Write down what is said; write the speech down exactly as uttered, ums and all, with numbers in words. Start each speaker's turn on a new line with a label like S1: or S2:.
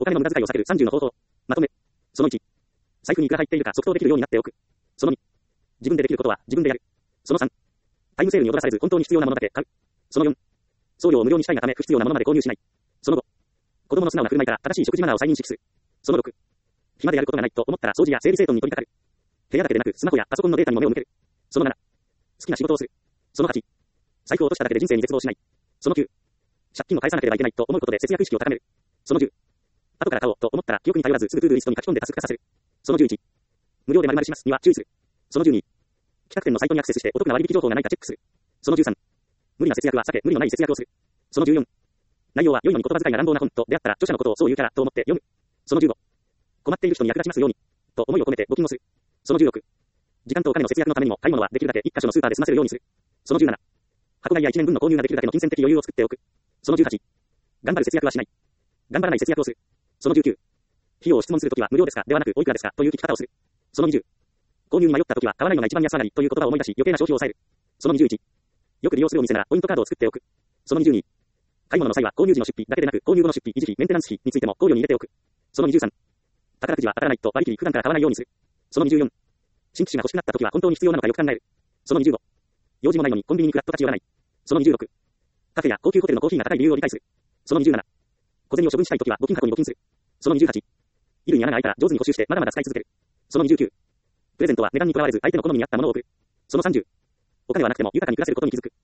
S1: お金の無駄遣いを避けるさんじゅうの方法。まとめ。そのいち。財布にいくら入っているか即答できるようになっておく。そのに。自分でできることは自分でやる。そのさん。タイムセールに踊らされず本当に必要なものだけ買う。そのよん。送料を無料にしたいがため不必要なものまで購入しない。そのご。子供の素直な振る舞いから正しい食事マナーを再認識する。そのろく。暇でやることがないと思ったら掃除や整理整頓に取り掛かる。部屋だけでなくスマホやパソコンのデータにも目を向ける。そのなな。好きな仕事をする。そのはち。財布を落としただけで人生に絶望しない。そのきゅう。借金を返さなければいけないと思うことで節約意識を高める。そのじゅう。後から買おうと思ったら記憶に頼らずすぐトゥードゥーリストに書き込んでタスク化させる。そのじゅういち。無料で〇〇しますには注意する。そのじゅうに。企画店のサイトにアクセスしてお得な割引情報がないかチェックする。そのじゅうさん。無理な節約は避け無理のない節約をする。そのじゅうよん。内容は良いのに言葉遣いが乱暴な本と出会ったら著者のことをそう言うからと思って読む。そのじゅうご。困っている人に役立ちますようにと思いを込めて募金をする。そのじゅうろく。時間とお金の節約のためにも買い物はできるだけ一箇所のスーパーで済ませるようにする。そのじゅうなな。箱買いやいちねんぶんの購入ができるだけの金銭的余裕を作っておく。そのじゅうはち。頑張る節約はしない。頑張らない節約をする。そのじゅうきゅう。費用を質問するときは無料ですかではなくおいくらですかという聞き方をする。そのにじゅう。購入に迷ったときは買わないのが一番安上がりという言葉を思い出し余計な消費を抑える。そのにじゅういち。よく利用するお店ならポイントカードを作っておく。そのにじゅうに。買い物の際は購入時の出費だけでなく購入後の出費、維持費、メンテナンス費についても考慮に入れておく。そのにじゅうさん。宝くじは当たらないと割り切り普段から買わないようにする。そのにじゅうよん。新機種が欲しくなったときは本当に必要なのかよく考える。そのにじゅうご。用事もないのにコンビニにフラッと立ち寄らない。そのにじゅうろく。カフェや高級ホテルのコーヒーが高い理由を理解する。そのにじゅうなな。小銭を処分したいときは募金箱に募金する。そのにじゅうはち。衣類に穴が開いたら上手に補修してまだまだ使い続ける。そのにじゅうきゅう。プレゼントは値段にとらわれず相手の好みに合ったものを送る。そのさんじゅう。お金はなくても豊かに暮らせることに気づく。